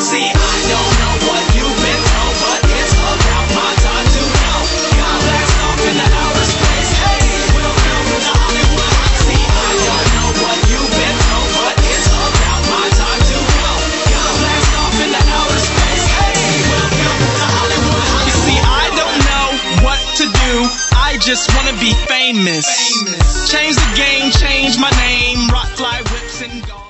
See, I don't know what you've been told, but it's about my time to go. Got blast off in the outer space. Hey, welcome to Hollywood. See, I don't know what you've been told, but it's about my time to go. Got blast off in the outer space. Hey, welcome to Hollywood. You see, I don't know what to do. I just wanna be famous. Change the game, change my name. Rock, fly, whips, and go.